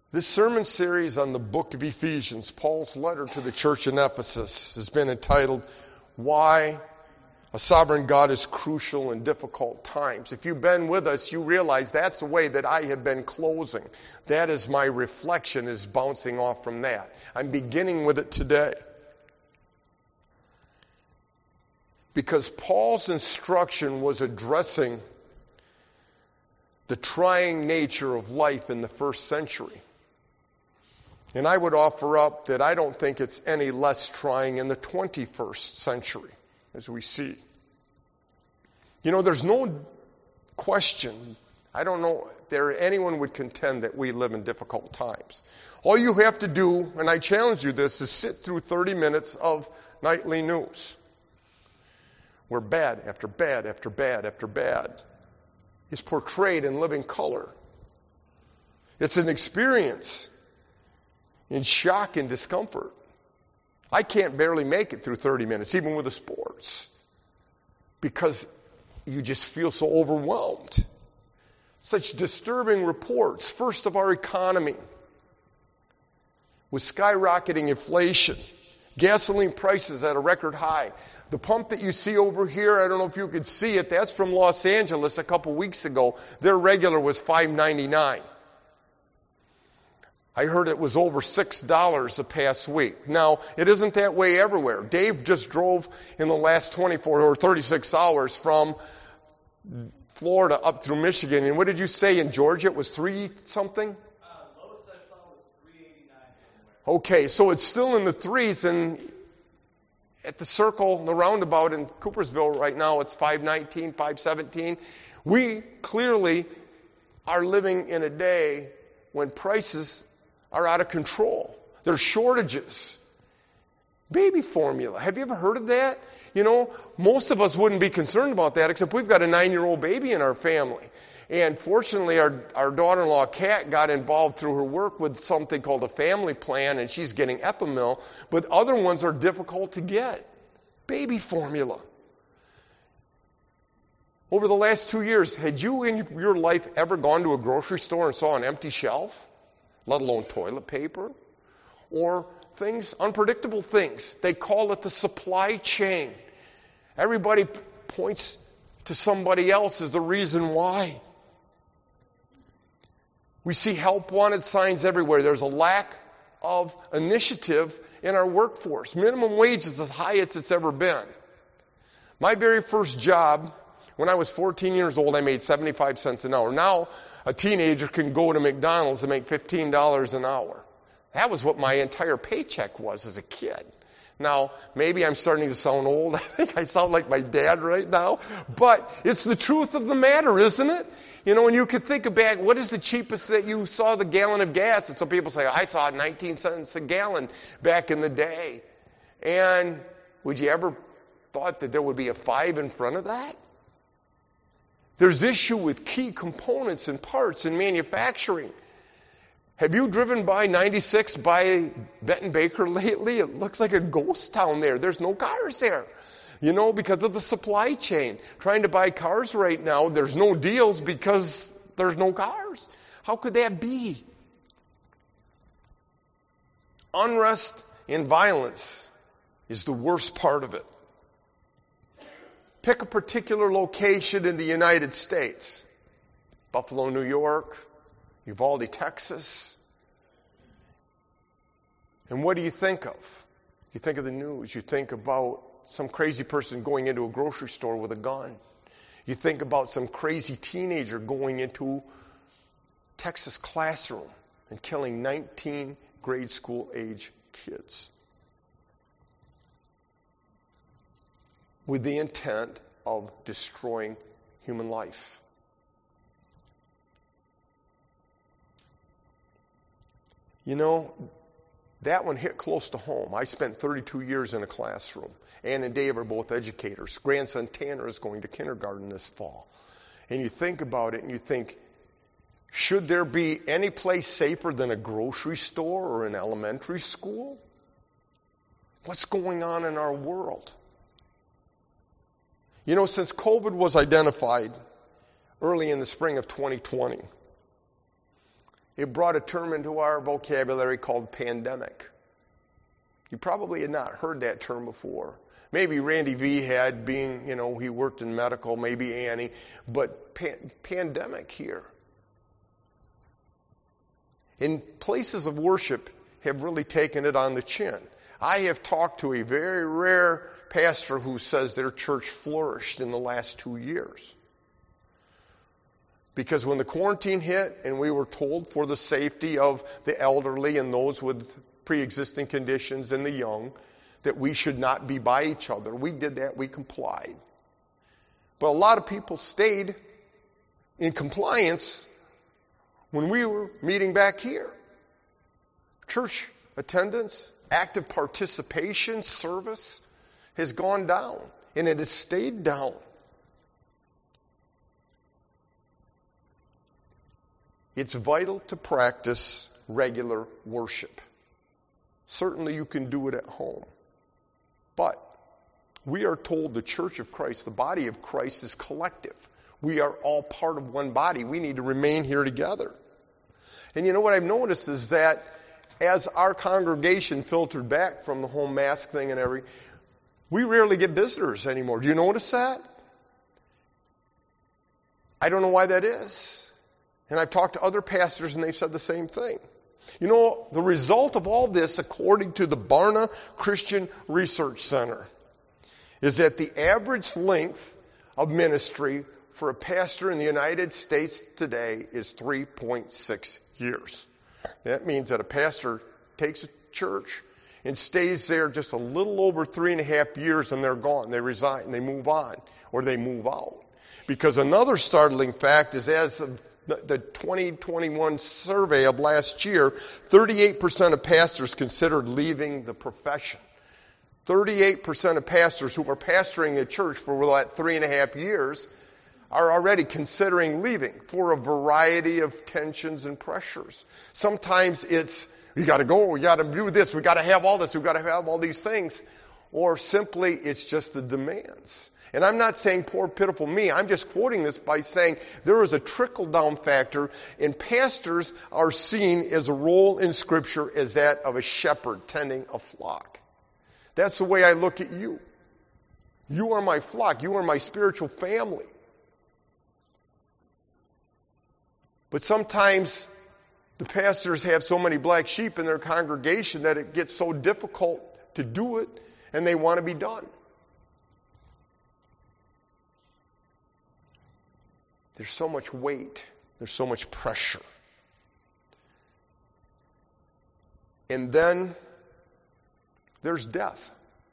This sermon series on the book of Ephesians, Paul's letter to the church in Ephesus, has been entitled, Why a Sovereign God is Crucial in Difficult Times. If you've been with us, you realize that's the way that I have been closing. That is my reflection, is bouncing off from that. I'm beginning with it today. Because Paul's instruction was addressing the trying nature of life in the first century. And I would offer up that I don't think it's any less trying in the 21st century, as we see. You know, there's no question, I don't know if anyone would contend that we live in difficult times. All you have to do, and I challenge you this, is sit through 30 minutes of nightly news, where bad after bad after bad after bad is portrayed in living color. It's an experience in shock and discomfort. I can't barely make it through 30 minutes, even with the sports, because you just feel so overwhelmed. Such disturbing reports. First, of our economy, with skyrocketing inflation, gasoline prices at a record high. The pump that you see over here, I don't know if you could see it, that's from Los Angeles a couple weeks ago. Their regular was $5.99. I heard it was over $6 the past week. Now, it isn't that way everywhere. Dave just drove in the last 24 or 36 hours from Florida up through Michigan. And what did you say in Georgia? It was 3 something? Lowest I saw was 389 somewhere. Okay, so it's still in the threes, and at the circle, the roundabout in Coopersville right now, it's 519, 517. We clearly are living in a day when prices are out of control. There's shortages. Baby formula. Have you ever heard of that? You know, most of us wouldn't be concerned about that, except we've got a 9-year-old baby in our family. And fortunately, our daughter-in-law, Kat, got involved through her work with something called a family plan, and she's getting Epimil. But other ones are difficult to get. Baby formula. Over the last 2 years, had you in your life ever gone to a grocery store and saw an empty shelf? Let alone toilet paper? Or things, unpredictable things. They call it the supply chain. Everybody points to somebody else as the reason why. We see help wanted signs everywhere. There's a lack of initiative in our workforce. Minimum wage is as high as it's ever been. My very first job, when I was 14 years old, I made 75 cents an hour. Now, a teenager can go to McDonald's and make $15 an hour. That was what my entire paycheck was as a kid. Now, maybe I'm starting to sound old. I think I sound like my dad right now. But it's the truth of the matter, isn't it? You know, and you could think about what is the cheapest that you saw the gallon of gas. And some people say, I saw it 19 cents a gallon back in the day. And would you ever thought that there would be a 5 in front of that? There's issue with key components and parts in manufacturing. Have you driven by 96 by Benton Baker lately? It looks like a ghost town there. There's no cars there. You know, because of the supply chain. Trying to buy cars right now, there's no deals because there's no cars. How could that be? Unrest and violence is the worst part of it. Pick a particular location in the United States. Buffalo, New York, Uvalde, Texas. And what do you think of? You think of the news. You think about some crazy person going into a grocery store with a gun. You think about some crazy teenager going into Texas classroom and killing 19 grade school age kids with the intent of destroying human life. You know, that one hit close to home. I spent 32 years in a classroom. Ann and Dave are both educators. Grandson Tanner is going to kindergarten this fall. And you think about it and you think, should there be any place safer than a grocery store or an elementary school? What's going on in our world? You know, since COVID was identified early in the spring of 2020, it brought a term into our vocabulary called pandemic. You probably had not heard that term before. Maybe Randy V had, being, he worked in medical, maybe Annie, but pandemic here. In places of worship have really taken it on the chin. I have talked to a very rare pastor who says their church flourished in the last 2 years. Because when the quarantine hit and we were told for the safety of the elderly and those with pre-existing conditions and the young that we should not be by each other, we did that, we complied. But a lot of people stayed in compliance when we were meeting back here. Church attendance, active participation, service has gone down, and it has stayed down. It's vital to practice regular worship. Certainly you can do it at home. But we are told the Church of Christ, the body of Christ, is collective. We are all part of one body. We need to remain here together. And you know what I've noticed is that as our congregation filtered back from the whole mask thing and everything, we rarely get visitors anymore. Do you notice that? I don't know why that is. And I've talked to other pastors and they've said the same thing. You know, the result of all this, according to the Barna Christian Research Center, is that the average length of ministry for a pastor in the United States today is 3.6 years. That means that a pastor takes a church and stays there just a little over 3.5 years and they're gone. They resign, they move on, or they move out. Because another startling fact is, as of the 2021 survey of last year, 38% of pastors considered leaving the profession. 38% of pastors who are pastoring a church for that 3.5 years are already considering leaving for a variety of tensions and pressures. Sometimes it's, we got to go, we got to do this, we got to have all this, we got to have all these things. Or simply it's just the demands. And I'm not saying poor, pitiful me. I'm just quoting this by saying there is a trickle-down factor, and pastors are seen as a role in Scripture as that of a shepherd tending a flock. That's the way I look at you. You are my flock. You are my spiritual family. But sometimes the pastors have so many black sheep in their congregation that it gets so difficult to do it, and they want to be done. There's so much weight. There's so much pressure. And then there's death.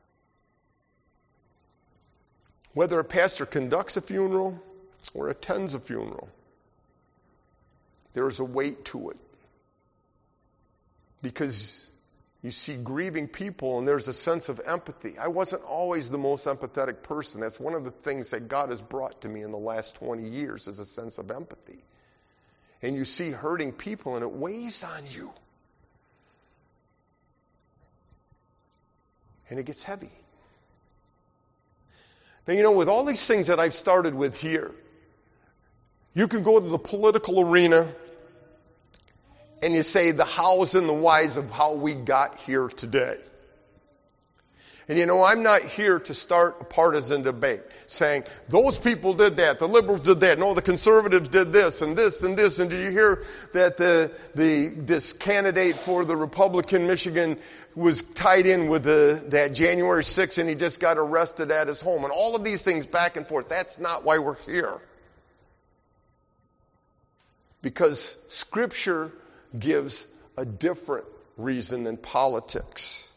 Whether a pastor conducts a funeral or attends a funeral, there's a weight to it. Because you see grieving people and there's a sense of empathy. I wasn't always the most empathetic person. That's one of the things that God has brought to me in the last 20 years, is a sense of empathy. And you see hurting people and it weighs on you. And it gets heavy. Now, with all these things that I've started with here, you can go to the political arena and you say the hows and the whys of how we got here today. And I'm not here to start a partisan debate saying, those people did that, the liberals did that, no, the conservatives did this and this and this. And did you hear that this candidate for the Republican Michigan was tied in with that January 6th and he just got arrested at his home? And all of these things back and forth. That's not why we're here. Because Scripture gives a different reason than politics.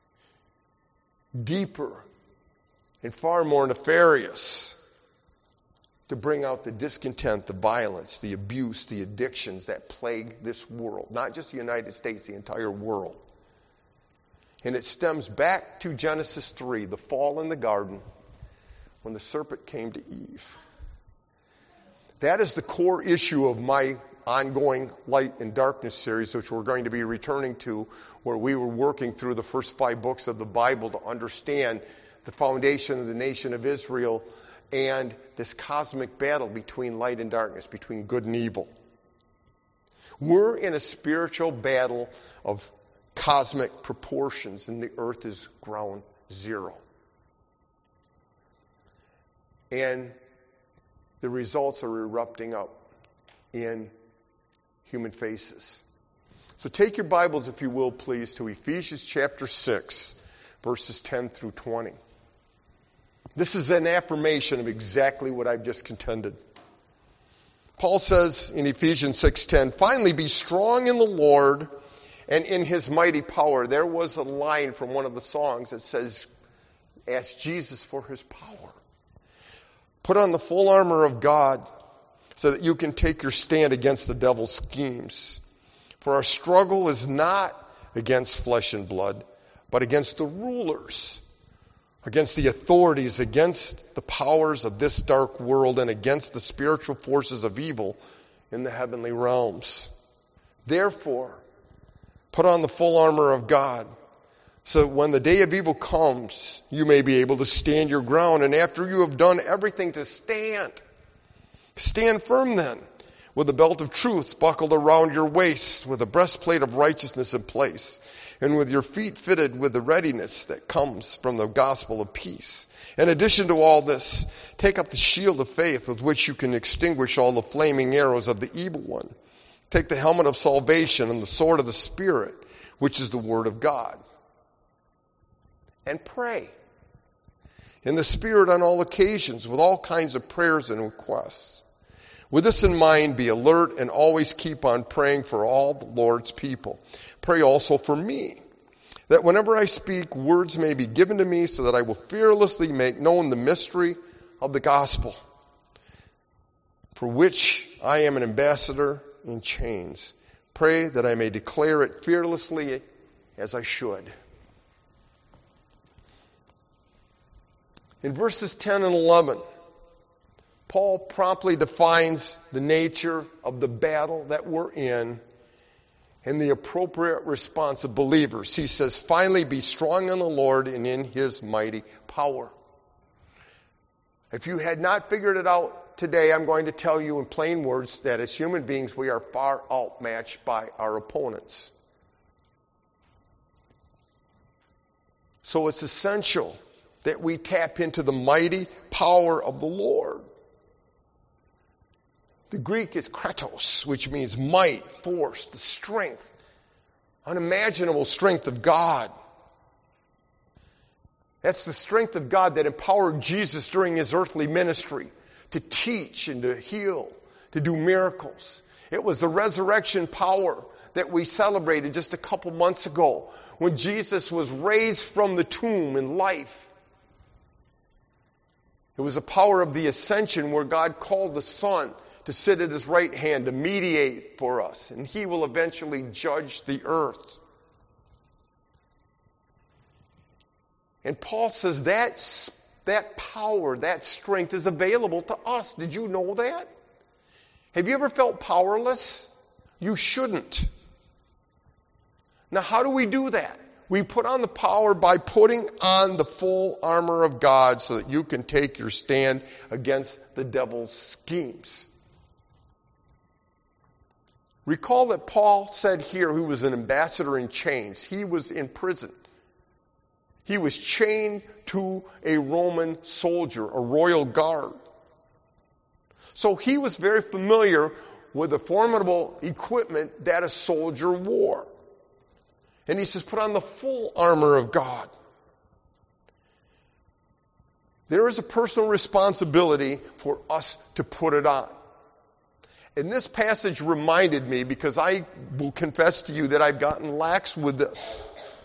Deeper and far more nefarious, to bring out the discontent, the violence, the abuse, the addictions that plague this world. Not just the United States, the entire world. And it stems back to Genesis 3, the fall in the garden, when the serpent came to Eve. That is the core issue of my ongoing Light and Darkness series, which we're going to be returning to, where we were working through the first 5 books of the Bible to understand the foundation of the nation of Israel and this cosmic battle between light and darkness, between good and evil. We're in a spiritual battle of cosmic proportions, and the earth is ground zero. And the results are erupting up in human faces. So take your Bibles, if you will, please, to Ephesians chapter 6, verses 10 through 20. This is an affirmation of exactly what I've just contended. Paul says in Ephesians 6:10, "Finally be strong in the Lord and in His mighty power." There was a line from one of the songs that says, "Ask Jesus for His power." Put on the full armor of God so that you can take your stand against the devil's schemes. For our struggle is not against flesh and blood, but against the rulers, against the authorities, against the powers of this dark world, and against the spiritual forces of evil in the heavenly realms. Therefore, put on the full armor of God, so that when the day of evil comes, you may be able to stand your ground. And after you have done everything to stand, stand firm then, with a belt of truth buckled around your waist, with a breastplate of righteousness in place, and with your feet fitted with the readiness that comes from the gospel of peace. In addition to all this, take up the shield of faith with which you can extinguish all the flaming arrows of the evil one. Take the helmet of salvation and the sword of the Spirit, which is the word of God. And pray in the Spirit on all occasions with all kinds of prayers and requests. With this in mind, be alert and always keep on praying for all the Lord's people. Pray also for me, that whenever I speak, words may be given to me so that I will fearlessly make known the mystery of the gospel, for which I am an ambassador in chains. Pray that I may declare it fearlessly as I should. In verses 10 and 11, Paul promptly defines the nature of the battle that we're in and the appropriate response of believers. He says, "Finally be strong in the Lord and in His mighty power." If you had not figured it out today, I'm going to tell you in plain words that as human beings, we are far outmatched by our opponents. So it's essential that we tap into the mighty power of the Lord. The Greek is kratos, which means might, force, the strength, unimaginable strength of God. That's the strength of God that empowered Jesus during His earthly ministry to teach and to heal, to do miracles. It was the resurrection power that we celebrated just a couple months ago when Jesus was raised from the tomb in life. It was the power of the ascension where God called the Son to sit at His right hand to mediate for us, and He will eventually judge the earth. And Paul says that power, that strength is available to us. Did you know that? Have you ever felt powerless? You shouldn't. Now, how do we do that? We put on the power by putting on the full armor of God so that you can take your stand against the devil's schemes. Recall that Paul said here he was an ambassador in chains. He was in prison. He was chained to a Roman soldier, a royal guard. So he was very familiar with the formidable equipment that a soldier wore. And he says, put on the full armor of God. There is a personal responsibility for us to put it on. And this passage reminded me, because I will confess to you that I've gotten lax with this.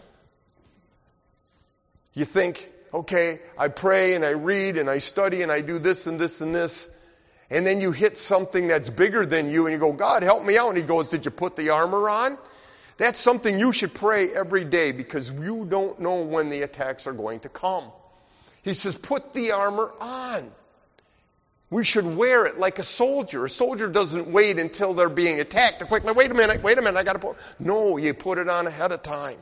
You think, okay, I pray and I read and I study and I do this and this and this. And then you hit something that's bigger than you and you go, God, help me out. And He goes, did you put the armor on? That's something you should pray every day because you don't know when the attacks are going to come. He says, put the armor on. We should wear it like a soldier. A soldier doesn't wait until they're being attacked to quickly, wait a minute, I got to put. No, you put it on ahead of time.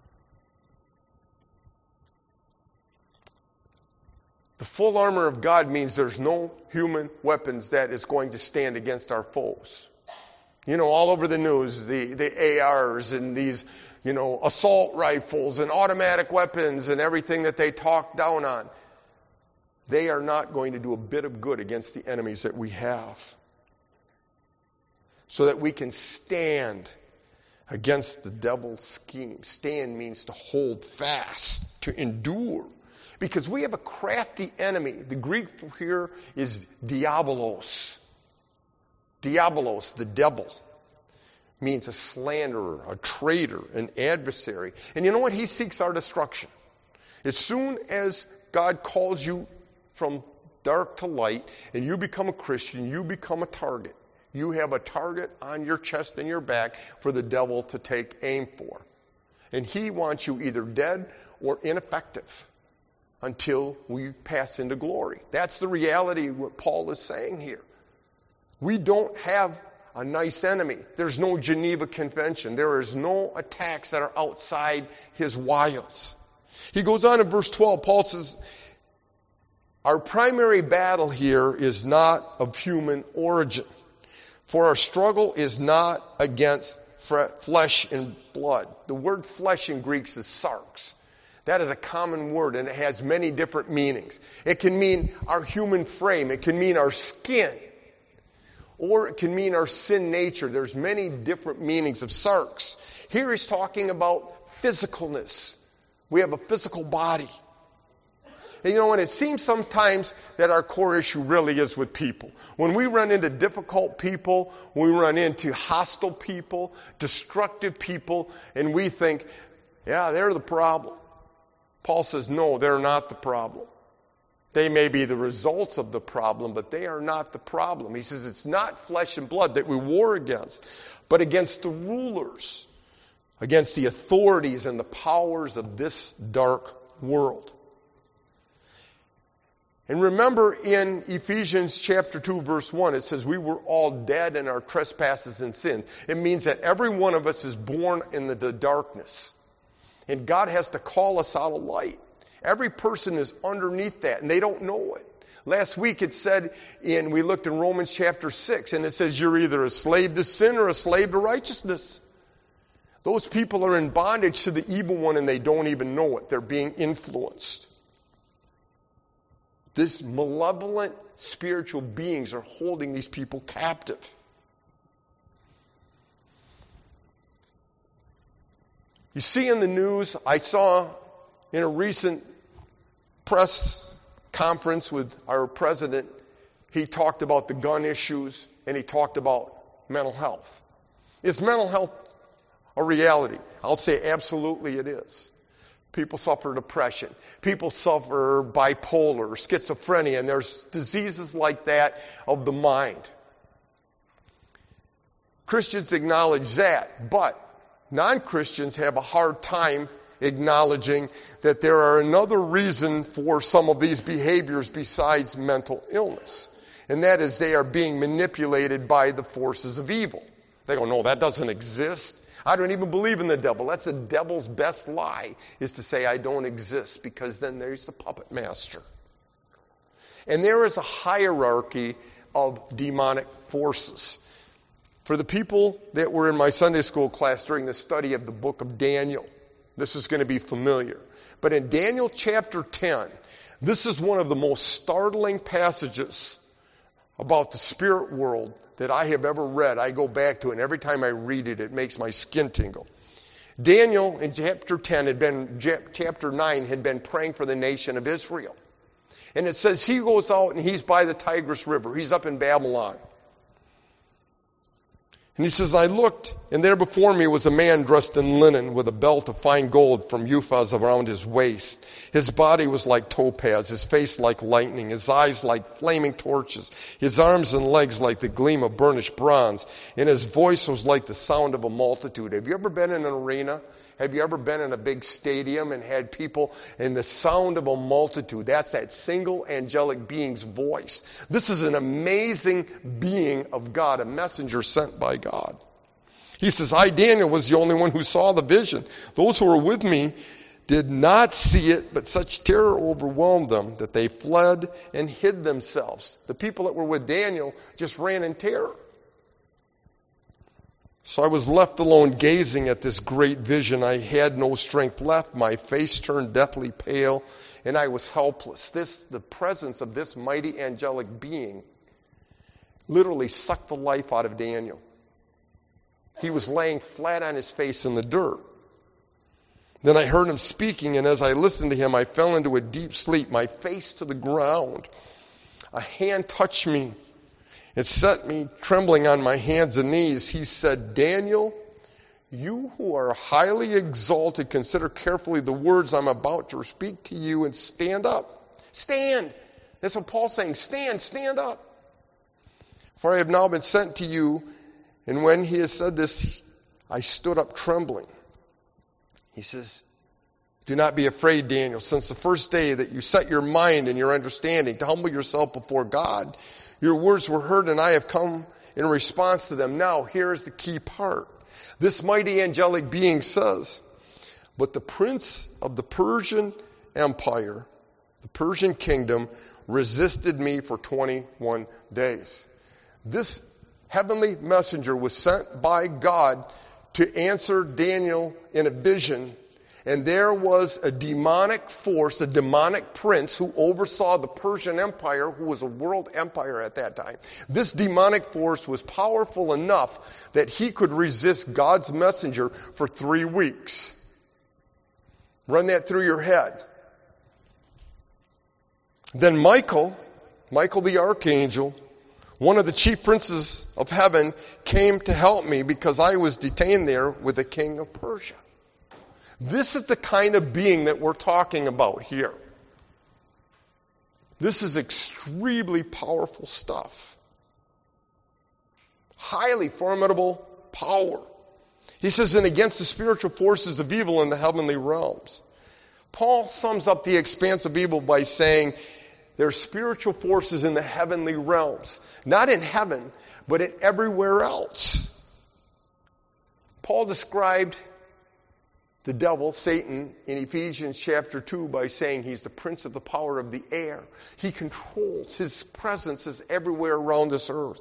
The full armor of God means there's no human weapons that is going to stand against our foes. All over the news, the ARs and these, assault rifles and automatic weapons and everything that they talk down on. They are not going to do a bit of good against the enemies that we have. So that we can stand against the devil's scheme. Stand means to hold fast, to endure. Because we have a crafty enemy. The Greek here is diabolos. Diabolos, the devil, means a slanderer, a traitor, an adversary. And you know what? He seeks our destruction. As soon as God calls you from dark to light and you become a Christian, you become a target. You have a target on your chest and your back for the devil to take aim for. And he wants you either dead or ineffective until we pass into glory. That's the reality of what Paul is saying here. We don't have a nice enemy. There's no Geneva Convention. There is no attacks that are outside his wiles. He goes on in verse 12. Paul says, our primary battle here is not of human origin. For our struggle is not against flesh and blood. The word flesh in Greek is sarx. That is a common word, and it has many different meanings. It can mean our human frame. It can mean our skin. Or it can mean our sin nature. There's many different meanings of sarx. Here he's talking about physicalness. We have a physical body. And and it seems sometimes that our core issue really is with people. When we run into difficult people, we run into hostile people, destructive people, and we think, yeah, they're the problem. Paul says, no, they're not the problem. They may be the results of the problem, but they are not the problem. He says it's not flesh and blood that we war against, but against the rulers, against the authorities and the powers of this dark world. And remember in Ephesians chapter 2, verse 1, it says we were all dead in our trespasses and sins. It means that every one of us is born in the darkness. And God has to call us out of light. Every person is underneath that, and they don't know it. Last week it said, we looked in Romans chapter 6, and it says you're either a slave to sin or a slave to righteousness. Those people are in bondage to the evil one, and they don't even know it. They're being influenced. These malevolent spiritual beings are holding these people captive. You see in the news, I saw in a recent press conference with our president, he talked about the gun issues and he talked about mental health. Is mental health a reality? I'll say absolutely it is. People suffer depression. People suffer bipolar, schizophrenia, and there's diseases like that of the mind. Christians acknowledge that, but non-Christians have a hard time acknowledging that there are another reason for some of these behaviors besides mental illness. And that is they are being manipulated by the forces of evil. They go, no, that doesn't exist. I don't even believe in the devil. That's the devil's best lie, is to say I don't exist, because then there's the puppet master. And there is a hierarchy of demonic forces. For the people that were in my Sunday school class during the study of the book of Daniel, this is going to be familiar. But in Daniel chapter 10, this is one of the most startling passages about the spirit world that I have ever read. I go back to it, and every time I read it, it makes my skin tingle. Daniel in chapter 9 had been praying for the nation of Israel. And it says he goes out and he's by the Tigris River. He's up in Babylon. And he says, I looked, and there before me was a man dressed in linen with a belt of fine gold from Uphaz around his waist. His body was like topaz, his face like lightning, his eyes like flaming torches, his arms and legs like the gleam of burnished bronze, and his voice was like the sound of a multitude. Have you ever been in an arena? Have you ever been in a big stadium and had people in the sound of a multitude? That's that single angelic being's voice. This is an amazing being of God, a messenger sent by God. He says, I, Daniel, was the only one who saw the vision. Those who were with me did not see it, but such terror overwhelmed them that they fled and hid themselves. The people that were with Daniel just ran in terror. So I was left alone gazing at this great vision. I had no strength left. My face turned deathly pale, and I was helpless. The presence of this mighty angelic being literally sucked the life out of Daniel. He was laying flat on his face in the dirt. Then I heard him speaking, and as I listened to him, I fell into a deep sleep, my face to the ground. A hand touched me. It set me trembling on my hands and knees. He said, Daniel, you who are highly exalted, consider carefully the words I'm about to speak to you and stand up. Stand. That's what Paul's saying. Stand up. For I have now been sent to you. And when he has said this, I stood up trembling. He says, do not be afraid, Daniel. Since the first day that you set your mind and your understanding to humble yourself before God, your words were heard and I have come in response to them. Now, here's the key part. This mighty angelic being says, but the prince of the Persian Empire, the Persian kingdom, resisted me for 21 days. This heavenly messenger was sent by God to answer Daniel in a vision. And there was a demonic force, a demonic prince who oversaw the Persian Empire, who was a world empire at that time. This demonic force was powerful enough that he could resist God's messenger for 3 weeks. Run that through your head. Then Michael the archangel, one of the chief princes of heaven, came to help me because I was detained there with the king of Persia. This is the kind of being that we're talking about here. This is extremely powerful stuff. Highly formidable power. He says, and against the spiritual forces of evil in the heavenly realms. Paul sums up the expanse of evil by saying, there are spiritual forces in the heavenly realms. Not in heaven, but in everywhere else. Paul described the devil, Satan, in Ephesians chapter 2 by saying he's the prince of the power of the air. He controls. His presence is everywhere around this earth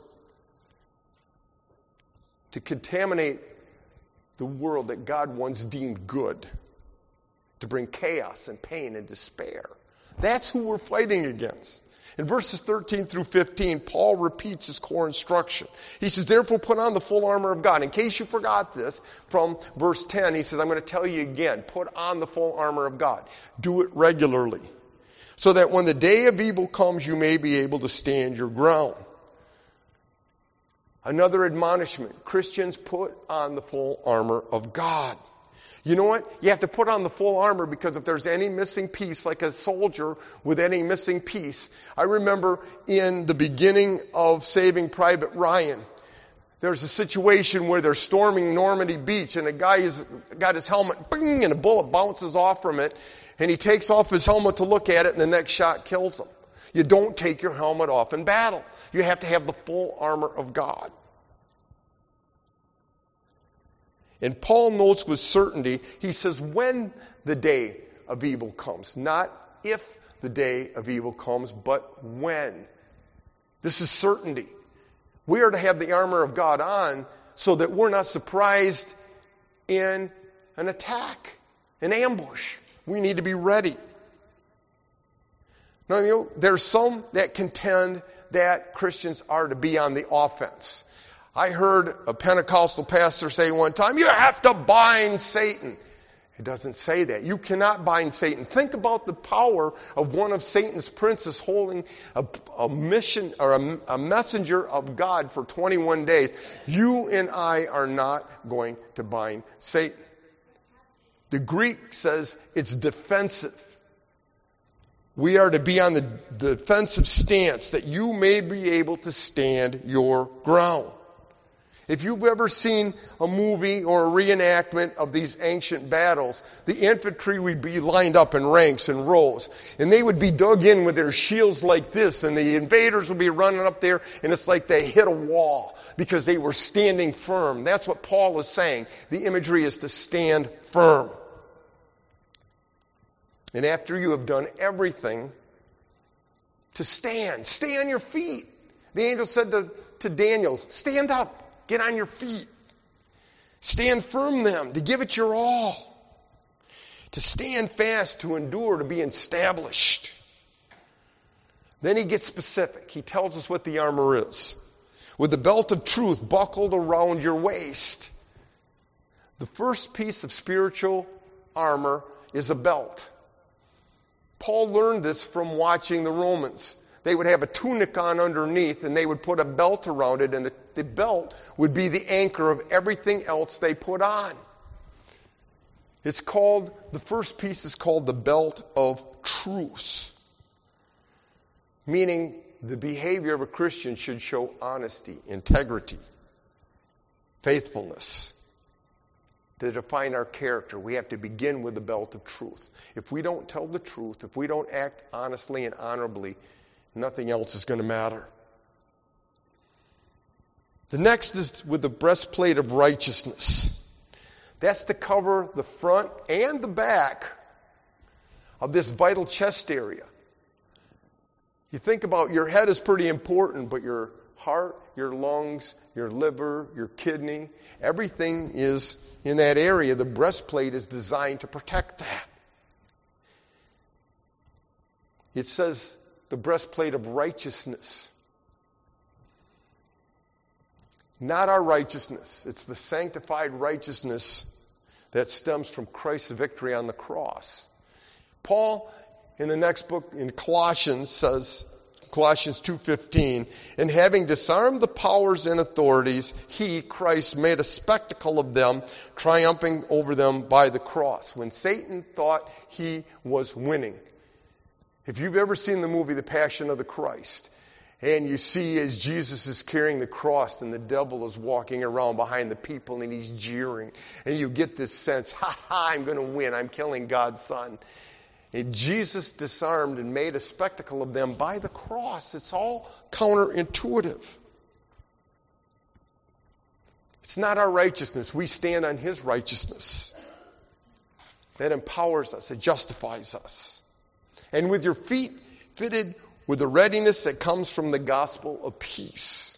to contaminate the world that God once deemed good, to bring chaos and pain and despair. That's who we're fighting against. In verses 13 through 15, Paul repeats his core instruction. He says, therefore put on the full armor of God. In case you forgot this, from verse 10, he says, I'm going to tell you again, put on the full armor of God. Do it regularly, so that when the day of evil comes, you may be able to stand your ground. Another admonishment, Christians, put on the full armor of God. You know what? You have to put on the full armor because if there's any missing piece, like a soldier with any missing piece. I remember in the beginning of Saving Private Ryan, there's a situation where they're storming Normandy Beach and a guy has got his helmet, bing, and a bullet bounces off from it, and he takes off his helmet to look at it, and the next shot kills him. You don't take your helmet off in battle. You have to have the full armor of God. And Paul notes with certainty, he says, when the day of evil comes. Not if the day of evil comes, but when. This is certainty. We are to have the armor of God on so that we're not surprised in an attack, an ambush. We need to be ready. Now, there's some that contend that Christians are to be on the offense. I heard a Pentecostal pastor say one time, you have to bind Satan. It doesn't say that. You cannot bind Satan. Think about the power of one of Satan's princes holding a mission or a messenger of God for 21 days. You and I are not going to bind Satan. The Greek says it's defensive. We are to be on the defensive stance that you may be able to stand your ground. If you've ever seen a movie or a reenactment of these ancient battles, the infantry would be lined up in ranks and rows. And they would be dug in with their shields like this, and the invaders would be running up there, and it's like they hit a wall because they were standing firm. That's what Paul is saying. The imagery is to stand firm. And after you have done everything, to stand. Stay on your feet. The angel said to Daniel, stand up. Get on your feet. Stand firm then, to give it your all. To stand fast, to endure, to be established. Then he gets specific. He tells us what the armor is. With the belt of truth buckled around your waist. The first piece of spiritual armor is a belt. Paul learned this from watching the Romans. They would have a tunic on underneath, and they would put a belt around it, and the belt would be the anchor of everything else they put on. The first piece is called the belt of truth. Meaning, the behavior of a Christian should show honesty, integrity, faithfulness. To define our character, we have to begin with the belt of truth. If we don't tell the truth, if we don't act honestly and honorably, nothing else is going to matter. The next is with the breastplate of righteousness. That's to cover the front and the back of this vital chest area. You think about your head is pretty important, but your heart, your lungs, your liver, your kidney, everything is in that area. The breastplate is designed to protect that. It says the breastplate of righteousness. Not our righteousness. It's the sanctified righteousness that stems from Christ's victory on the cross. Paul, in the next book, in Colossians, says, Colossians 2:15, and having disarmed the powers and authorities, he, Christ, made a spectacle of them, triumphing over them by the cross. When Satan thought he was winning. If you've ever seen the movie The Passion of the Christ, and you see as Jesus is carrying the cross and the devil is walking around behind the people and he's jeering, and you get this sense, I'm going to win, I'm killing God's son. And Jesus disarmed and made a spectacle of them by the cross. It's all counterintuitive. It's not our righteousness. We stand on his righteousness. That empowers us. It justifies us. And with your feet fitted with the readiness that comes from the gospel of peace.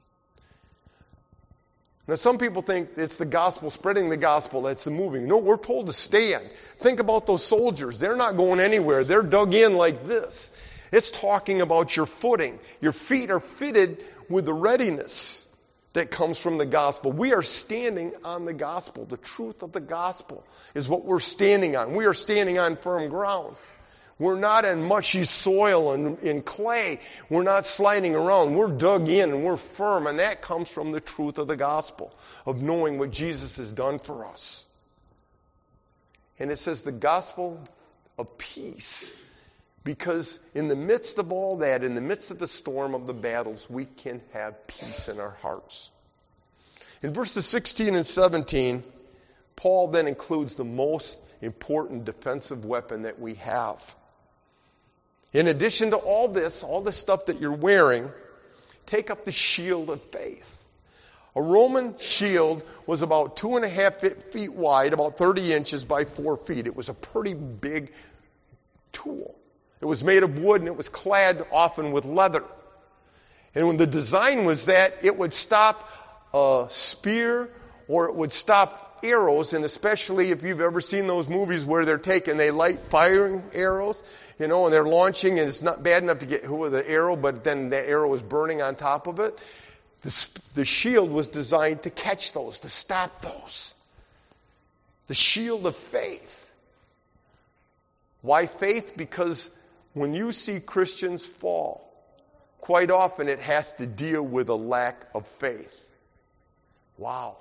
Now, some people think it's the gospel, spreading the gospel, that's the moving. No, we're told to stand. Think about those soldiers. They're not going anywhere. They're dug in like this. It's talking about your footing. Your feet are fitted with the readiness that comes from the gospel. We are standing on the gospel. The truth of the gospel is what we're standing on. We are standing on firm ground. We're not in mushy soil and in clay. We're not sliding around. We're dug in and we're firm. And that comes from the truth of the gospel, of knowing what Jesus has done for us. And it says the gospel of peace. Because in the midst of all that, in the midst of the storm of the battles, we can have peace in our hearts. In verses 16 and 17, Paul then includes the most important defensive weapon that we have. In addition to all this stuff that you're wearing, take up the shield of faith. A Roman shield was about 2.5 feet wide, about 30 inches by 4 feet. It was a pretty big tool. It was made of wood and it was clad often with leather. And when the design was that it would stop a spear or it would stop arrows, and especially if you've ever seen those movies where they light firing arrows, and they're launching, and it's not bad enough to get hit with the arrow, but then the arrow is burning on top of it. The shield was designed to catch those, to stop those. The shield of faith. Why faith? Because when you see Christians fall, quite often it has to deal with a lack of faith. Wow.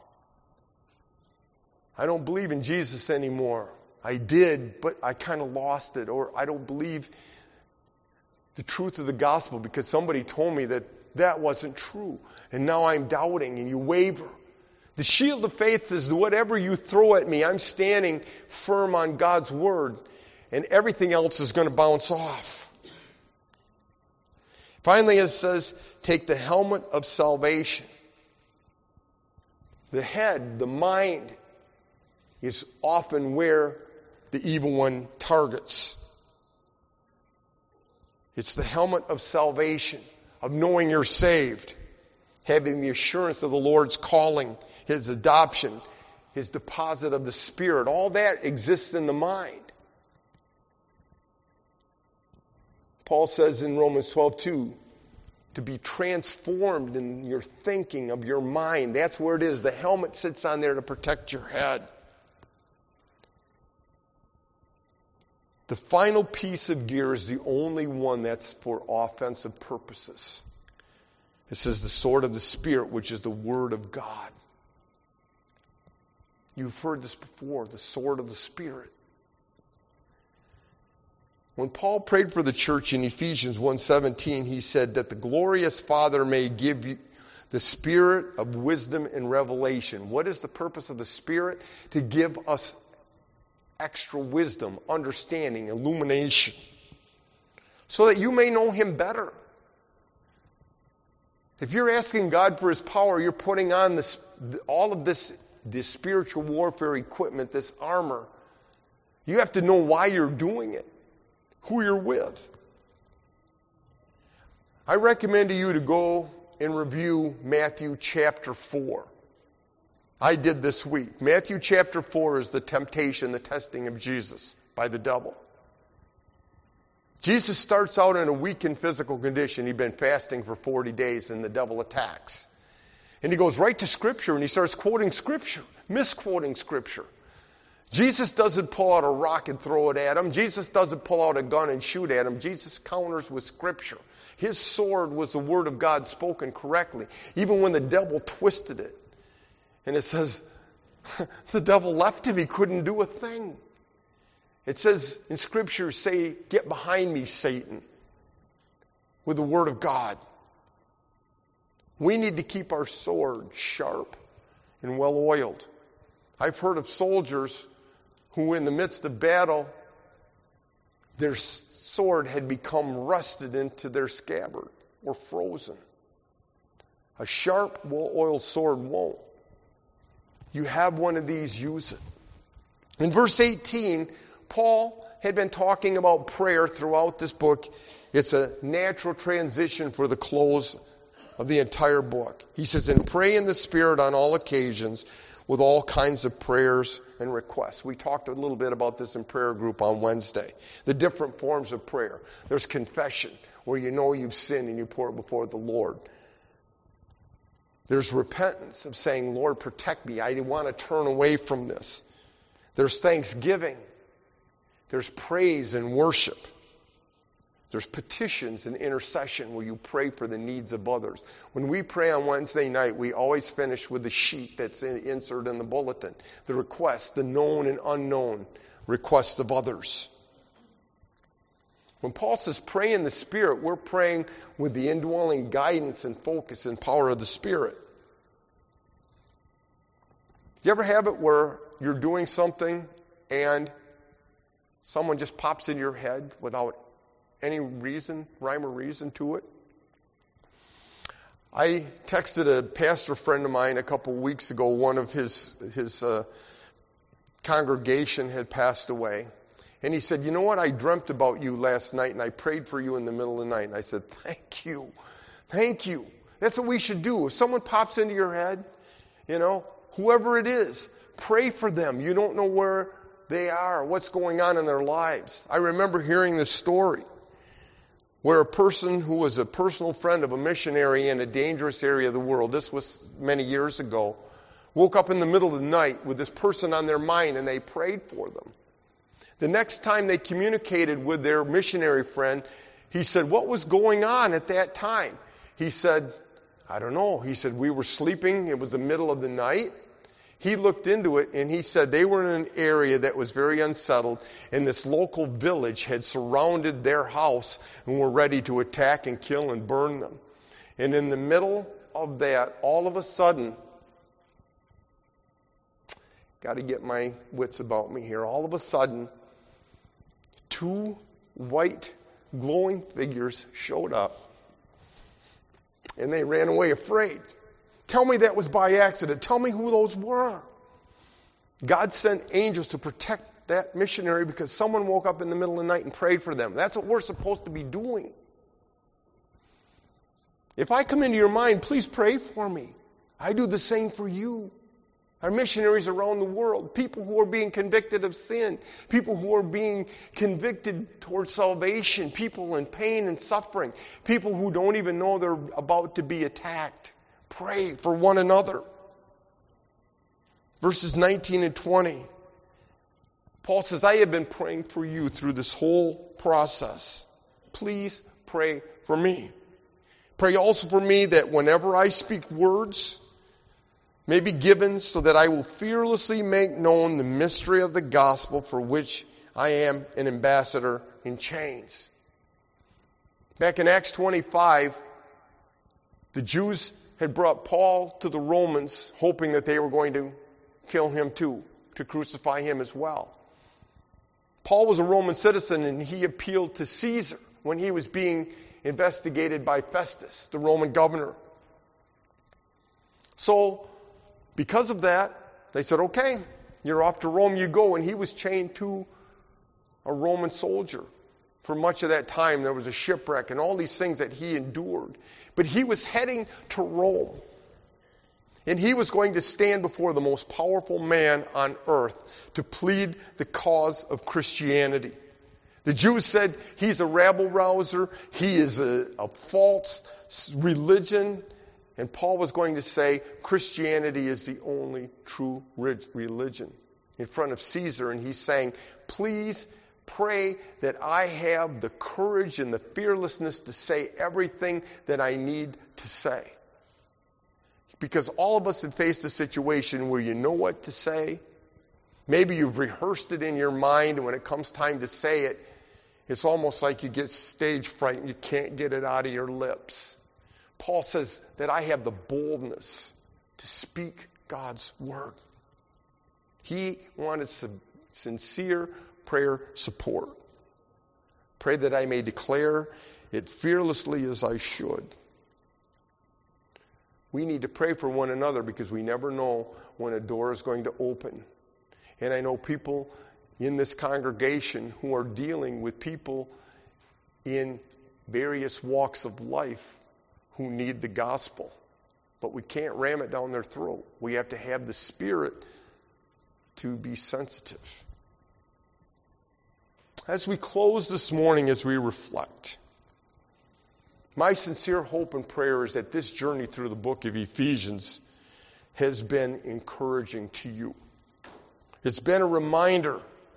I don't believe in Jesus anymore. I did, but I kind of lost it. Or I don't believe the truth of the gospel because somebody told me that wasn't true. And now I'm doubting, and you waver. The shield of faith is whatever you throw at me, I'm standing firm on God's word, and everything else is going to bounce off. Finally, it says, take the helmet of salvation. The head, the mind, is often where the evil one targets. It's the helmet of salvation, of knowing you're saved, having the assurance of the Lord's calling, his adoption, his deposit of the Spirit, all that exists in the mind. Paul says in Romans 12:2, to be transformed in your thinking of your mind. That's where it is. The helmet sits on there to protect your head. The final piece of gear is the only one that's for offensive purposes. It says the sword of the Spirit, which is the Word of God. You've heard this before, the sword of the Spirit. When Paul prayed for the church in Ephesians 1:17, he said that the glorious Father may give you the spirit of wisdom and revelation. What is the purpose of the Spirit? To give us extra wisdom, understanding, illumination, so that you may know Him better. If you're asking God for His power, you're putting on all of this spiritual warfare equipment, this armor. You have to know why you're doing it, who you're with. I recommend to you to go and review Matthew chapter 4. I did this week. Matthew chapter 4 is the temptation, the testing of Jesus by the devil. Jesus starts out in a weakened physical condition. He'd been fasting for 40 days and the devil attacks. And he goes right to Scripture and he starts quoting Scripture, misquoting Scripture. Jesus doesn't pull out a rock and throw it at him. Jesus doesn't pull out a gun and shoot at him. Jesus counters with Scripture. His sword was the Word of God spoken correctly, even when the devil twisted it. And it says, the devil left him. He couldn't do a thing. It says in Scripture, say, get behind me, Satan, with the Word of God. We need to keep our sword sharp and well oiled. I've heard of soldiers who in the midst of battle, their sword had become rusted into their scabbard or frozen. A sharp, well-oiled sword won't. You have one of these, use it. In verse 18, Paul had been talking about prayer throughout this book. It's a natural transition for the close of the entire book. He says, and pray in the Spirit on all occasions with all kinds of prayers and requests. We talked a little bit about this in prayer group on Wednesday. The different forms of prayer. There's confession, where you know you've sinned and you pour it before the Lord. There's repentance of saying, Lord, protect me. I want to turn away from this. There's thanksgiving. There's praise and worship. There's petitions and intercession where you pray for the needs of others. When we pray on Wednesday night, we always finish with the sheet that's inserted in the bulletin. The requests, the known and unknown requests of others. When Paul says pray in the Spirit, we're praying with the indwelling guidance and focus and power of the Spirit. Do you ever have it where you're doing something and someone just pops in your head without any reason, rhyme or reason to it? I texted a pastor friend of mine a couple of weeks ago. One of his congregation had passed away. And he said, you know what? I dreamt about you last night and I prayed for you in the middle of the night. And I said, thank you. Thank you. That's what we should do. If someone pops into your head, whoever it is, pray for them. You don't know where they are, what's going on in their lives. I remember hearing this story where a person who was a personal friend of a missionary in a dangerous area of the world, this was many years ago, woke up in the middle of the night with this person on their mind and they prayed for them. The next time they communicated with their missionary friend, he said, what was going on at that time? He said, I don't know. He said, we were sleeping. It was the middle of the night. He looked into it and he said they were in an area that was very unsettled and this local village had surrounded their house and were ready to attack and kill and burn them. And in the middle of that, all of a sudden, got to get my wits about me here, all of a sudden, two white glowing figures showed up and they ran away afraid. Tell me that was by accident. Tell me who those were. God sent angels to protect that missionary because someone woke up in the middle of the night and prayed for them. That's what we're supposed to be doing. If I come into your mind, please pray for me. I do the same for you. Our missionaries around the world, people who are being convicted of sin, people who are being convicted towards salvation, people in pain and suffering, people who don't even know they're about to be attacked. Pray for one another. Verses 19 and 20. Paul says, I have been praying for you through this whole process. Please pray for me. Pray also for me that whenever I speak words may be given so that I will fearlessly make known the mystery of the gospel for which I am an ambassador in chains. Back in Acts 25, the Jews had brought Paul to the Romans hoping that they were going to kill him too, to crucify him as well. Paul was a Roman citizen and he appealed to Caesar when he was being investigated by Festus, the Roman governor. So, because of that, they said, okay, you're off to Rome, you go. And he was chained to a Roman soldier. For much of that time, there was a shipwreck and all these things that he endured. But he was heading to Rome. And he was going to stand before the most powerful man on earth to plead the cause of Christianity. The Jews said he's a rabble-rouser, he is a false religion. And Paul was going to say Christianity is the only true religion in front of Caesar. And he's saying, please pray that I have the courage and the fearlessness to say everything that I need to say. Because all of us have faced a situation where you know what to say. Maybe you've rehearsed it in your mind, and when it comes time to say it, it's almost like you get stage fright and you can't get it out of your lips. Paul says that I have the boldness to speak God's word. He wanted sincere prayer support. Pray that I may declare it fearlessly as I should. We need to pray for one another because we never know when a door is going to open. And I know people in this congregation who are dealing with people in various walks of life who need the gospel. But we can't ram it down their throat. We have to have the Spirit to be sensitive. As we close this morning, as we reflect, my sincere hope and prayer is that this journey through the book of Ephesians has been encouraging to you. It's been a reminder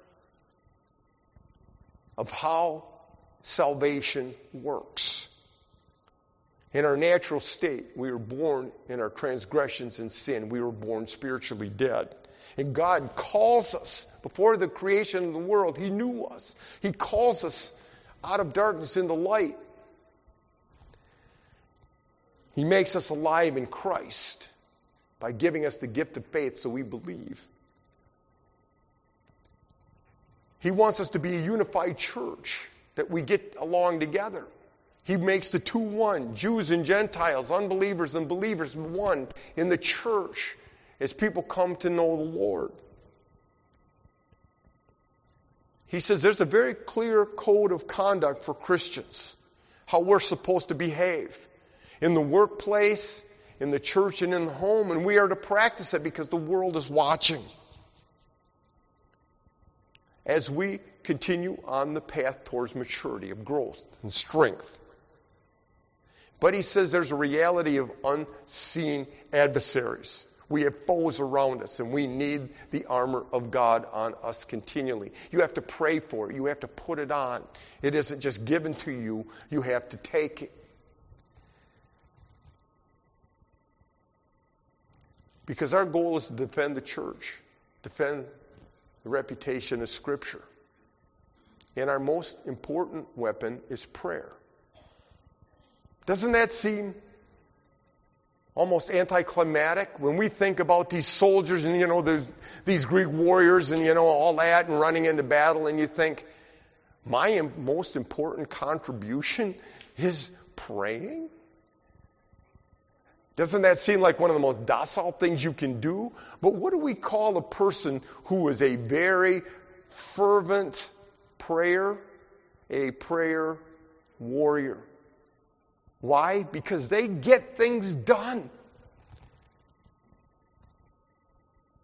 of how salvation works. In our natural state, we were born in our transgressions and sin. We were born spiritually dead. And God calls us, before the creation of the world, He knew us. He calls us out of darkness into light. He makes us alive in Christ by giving us the gift of faith so we believe. He wants us to be a unified church, that we get along together. He makes the two one, Jews and Gentiles, unbelievers and believers, one in the church as people come to know the Lord. He says there's a very clear code of conduct for Christians, how we're supposed to behave in the workplace, in the church, and in the home, and we are to practice it because the world is watching. As we continue on the path towards maturity, of growth and strength. But he says there's a reality of unseen adversaries. We have foes around us, and we need the armor of God on us continually. You have to pray for it. You have to put it on. It isn't just given to you. You have to take it. Because our goal is to defend the church, defend the reputation of Scripture. And our most important weapon is prayer. Doesn't that seem almost anticlimactic when we think about these soldiers and, these Greek warriors and, all that and running into battle, and you think, my most important contribution is praying? Doesn't that seem like one of the most docile things you can do? But what do we call a person who is a very fervent prayer? A prayer warrior. Why? Because they get things done.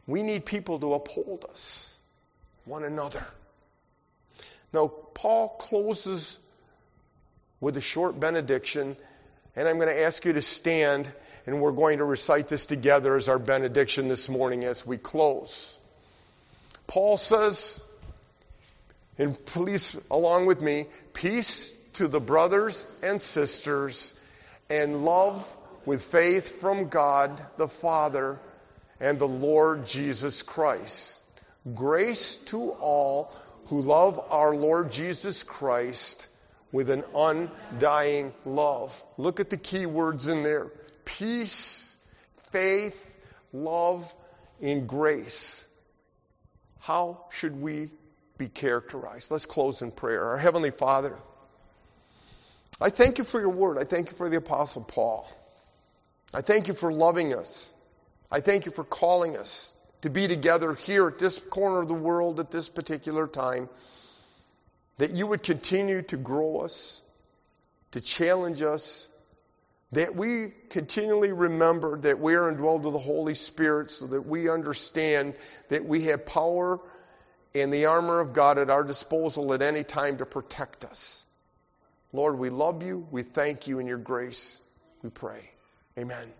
we need people to uphold us, one another. Now, Paul closes with a short benediction, and I'm going to ask you to stand, and we're going to recite this together as our benediction this morning as we close. Paul says, and please along with me, peace to the brothers and sisters, and love with faith from God the Father and the Lord Jesus Christ. Grace to all who love our Lord Jesus Christ with an undying love. Look at the key words in there. Peace, faith, love, and grace. How should we be characterized? Let's close in prayer. Our Heavenly Father, I thank you for your word. I thank you for the Apostle Paul. I thank you for loving us. I thank you for calling us to be together here at this corner of the world at this particular time, that you would continue to grow us, to challenge us, that we continually remember that we are indwelled with the Holy Spirit so that we understand that we have power and the armor of God at our disposal at any time to protect us. Lord, we love you. We thank you in your grace. We pray. Amen.